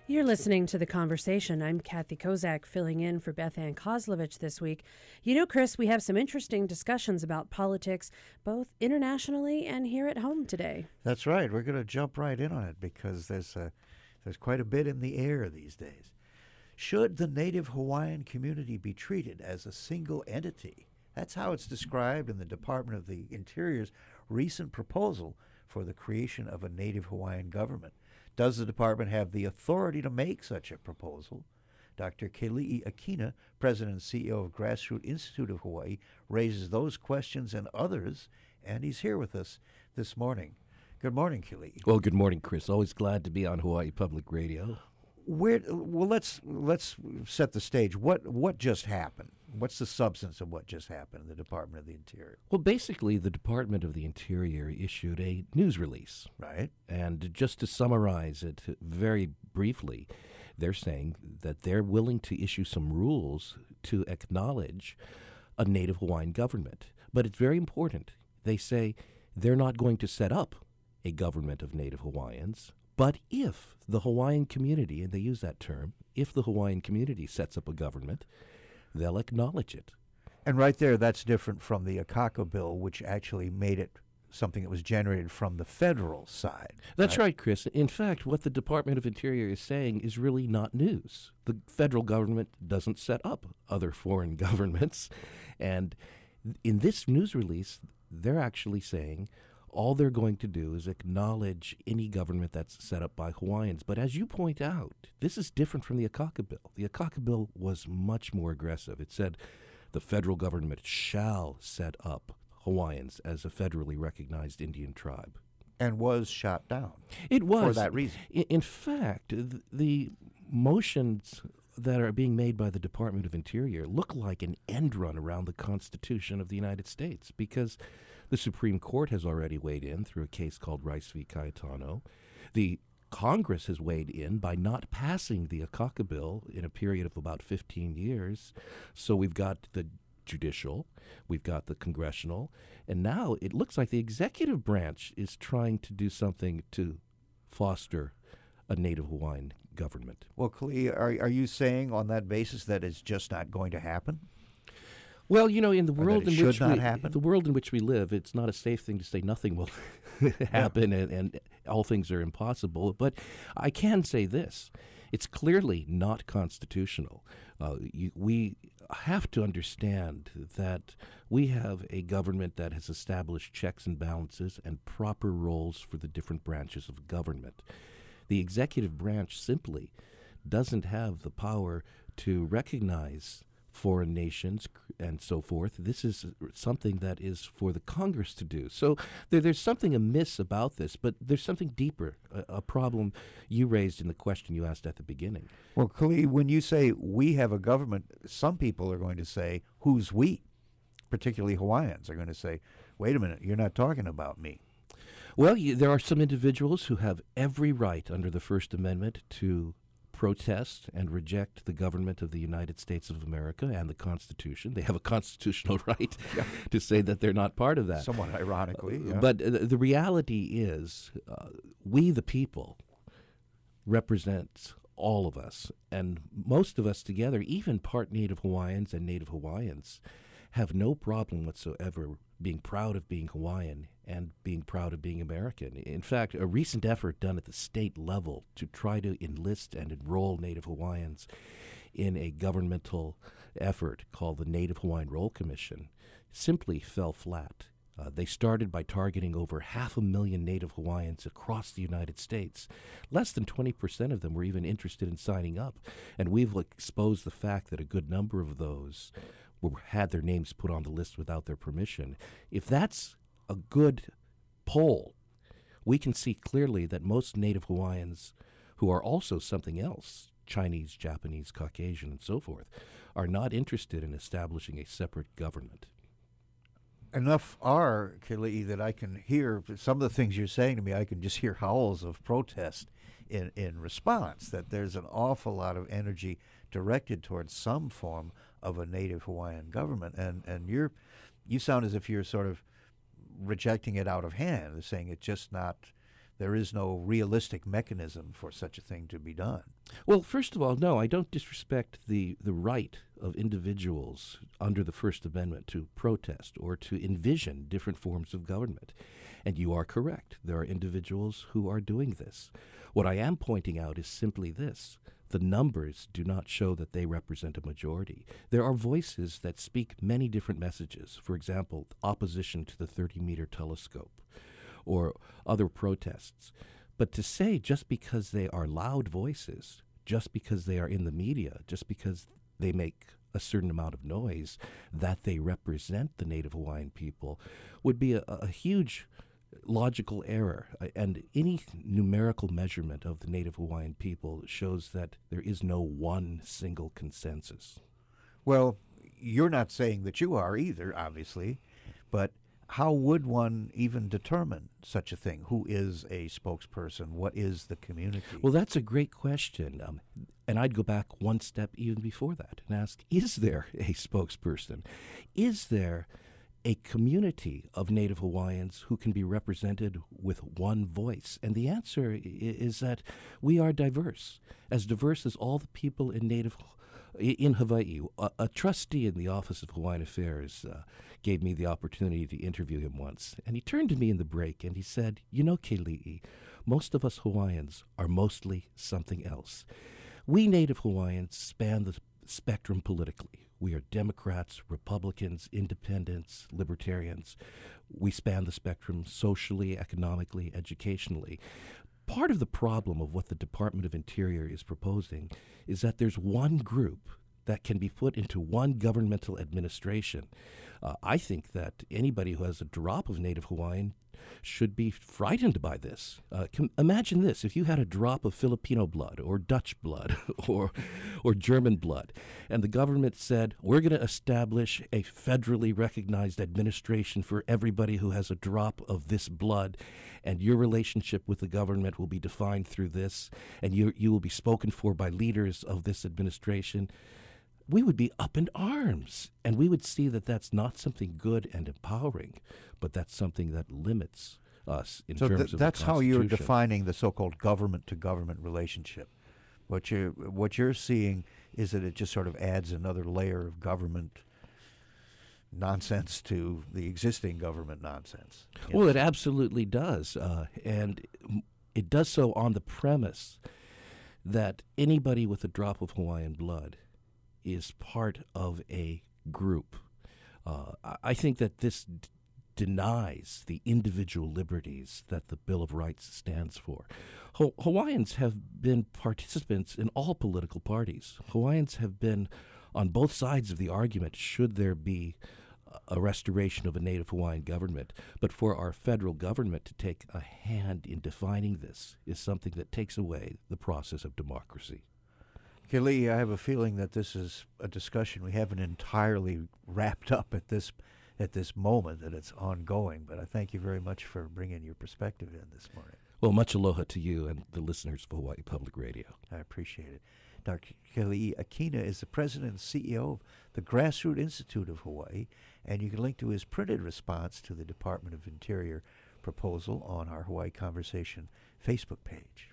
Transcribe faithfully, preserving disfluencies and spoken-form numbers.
You're listening to The Conversation. I'm Kathy Kozak, filling in for Beth Ann Kozlovich this week. You know, Chris, we have some interesting discussions about politics, both internationally and here at home today. That's right. We're going to jump right in on it because there's a, there's quite a bit in the air these days. Should the native Hawaiian community be treated as a single entity? That's how it's described in the Department of the Interior's recent proposal for the creation of a native Hawaiian government. Does the department have the authority to make such a proposal? Doctor Keli'i Akina, President and C E O of Grassroots Institute of Hawaii, raises those questions and others, and he's here with us this morning. Good morning, Keli'i. Well, good morning, Chris. Always glad to be on Hawaii Public Radio. Where, well, let's let's set the stage. What what just happened? What's the substance of what just happened in the Department of the Interior? Well, basically, the Department of the Interior issued a news release. Right. And just to summarize it very briefly, they're saying that they're willing to issue some rules to acknowledge a Native Hawaiian government. But it's very important. They say they're not going to set up a government of Native Hawaiians. But if the Hawaiian community, and they use that term, if the Hawaiian community sets up a government, they'll acknowledge it. And right there, that's different from the Akaka bill, which actually made it something that was generated from the federal side. That's right, right, Chris. In fact, what the Department of Interior is saying is really not news. The federal government doesn't set up other foreign governments. And in this news release, they're actually saying all they're going to do is acknowledge any government that's set up by Hawaiians. But as you point out, this is different from the Akaka bill. The Akaka bill was much more aggressive. It said the federal government shall set up Hawaiians as a federally recognized Indian tribe. And was shot down. It was. For that reason. In, in fact, th- the motions that are being made by the Department of Interior look like an end run around the Constitution of the United States because the Supreme Court has already weighed in through a case called Rice v. Cayetano. The Congress has weighed in by not passing the Akaka bill in a period of about fifteen years. So we've got the judicial, we've got the congressional, and now it looks like the executive branch is trying to do something to foster a Native Hawaiian government. Well, Keli'i, are, are you saying on that basis that it's just not going to happen? Well, you know, in the world in which we, happen? the world in which we live, it's not a safe thing to say nothing will happen yeah. and, and all things are impossible. But I can say this: it's clearly not constitutional. Uh, you, we have to understand that we have a government that has established checks and balances and proper roles for the different branches of government. The executive branch simply doesn't have the power to recognize foreign nations and so forth. This is something that is for the Congress to do. So there, there's something amiss about this, but there's something deeper, a, a problem you raised in the question you asked at the beginning. Well, Keli'i, when you say we have a government, some people are going to say, who's we? Particularly Hawaiians are going to say, wait a minute, you're not talking about me. Well, you, there are some individuals who have every right under the First Amendment to protest and reject the government of the United States of America and the Constitution. They have a constitutional right yeah. to say that they're not part of that. Somewhat ironically. Yeah. Uh, but uh, the reality is uh, we, the people, represent all of us. And most of us together, even part Native Hawaiians and Native Hawaiians, have no problem whatsoever being proud of being Hawaiian and being proud of being American. In fact, a recent effort done at the state level to try to enlist and enroll Native Hawaiians in a governmental effort called the Native Hawaiian Roll Commission simply fell flat. Uh, they started by targeting over half a million Native Hawaiians across the United States. Less than twenty percent of them were even interested in signing up, and we've exposed the fact that a good number of those were, had their names put on the list without their permission. If that's a good poll, we can see clearly that most Native Hawaiians, who are also something else, Chinese, Japanese, Caucasian, and so forth, are not interested in establishing a separate government. Enough are, Keli'i, that I can hear some of the things you're saying to me. I can just hear howls of protest in, in response, that there's an awful lot of energy directed towards some form of a Native Hawaiian government. And, and you're, you sound as if you're sort of rejecting it out of hand, saying it's just not there is no realistic mechanism for such a thing to be done. Well, first of all, no, I don't disrespect the, the right of individuals under the First Amendment to protest or to envision different forms of government. And you are correct. There are individuals who are doing this. What I am pointing out is simply this. The numbers do not show that they represent a majority. There are voices that speak many different messages. For example, opposition to the thirty-meter telescope or other protests. But to say just because they are loud voices, just because they are in the media, just because they make a certain amount of noise, that they represent the Native Hawaiian people would be a, a huge logical error. Uh, and any numerical measurement of the Native Hawaiian people shows that there is no one single consensus. Well, you're not saying that you are either, obviously, but how would one even determine such a thing? Who is a spokesperson? What is the community? Well, that's a great question. Um, and I'd go back one step even before that and ask, is there a spokesperson? Is there a community of Native Hawaiians who can be represented with one voice? And the answer I- is that we are diverse, as diverse as all the people in Native in Hawaii. A, a trustee in the Office of Hawaiian Affairs uh, gave me the opportunity to interview him once, and he turned to me in the break and he said, "You know, Keli'i, most of us Hawaiians are mostly something else. We Native Hawaiians span the spectrum politically. We are Democrats, Republicans, independents, libertarians. We span the spectrum socially, economically, educationally. Part of the problem of what the Department of Interior is proposing is that there's one group that can be put into one governmental administration. Uh, I think that anybody who has a drop of Native Hawaiian should be frightened by this. Uh, com- imagine this: if you had a drop of Filipino blood or Dutch blood or or German blood, and the government said, we're going to establish a federally recognized administration for everybody who has a drop of this blood, and your relationship with the government will be defined through this, and you you will be spoken for by leaders of this administration, we would be up in arms, and we would see that that's not something good and empowering, but that's something that limits us in so terms th- of that's the how you're Constitution. defining the so-called government-to-government relationship. What you what you're seeing is that it just sort of adds another layer of government nonsense to the existing government nonsense. Well, it absolutely does, uh, and it does so on the premise that anybody with a drop of Hawaiian blood is part of a group. Uh, I- I think that this d- denies the individual liberties that the Bill of Rights stands for. Ho- Hawaiians have been participants in all political parties. Hawaiians have been on both sides of the argument should there be a restoration of a Native Hawaiian government. But for our federal government to take a hand in defining this is something that takes away the process of democracy. Keli'i, I have a feeling that this is a discussion we haven't entirely wrapped up at this at this moment, that it's ongoing. But I thank you very much for bringing your perspective in this morning. Well, much aloha to you and the listeners of Hawaii Public Radio. I appreciate it. Doctor Keli'i Akina is the president and C E O of the Grassroots Institute of Hawaii, and you can link to his printed response to the Department of Interior proposal on our Hawaii Conversation Facebook page.